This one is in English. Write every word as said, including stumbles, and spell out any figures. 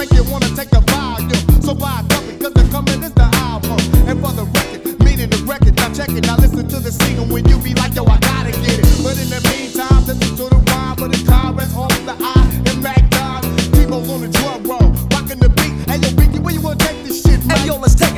make you wanna take the volume. So buy a copy, cause the coming is the album. And for the record, meaning the record, now check it. Now listen to the single when you be like, yo, I gotta get it. But in the meantime, listen to the rhyme, but the comments off the eye and Mac Dog. People on the drum roll, rocking the beat. Hey, yo, Biggie, where you wanna take this shit, man? Hey, yo, let's take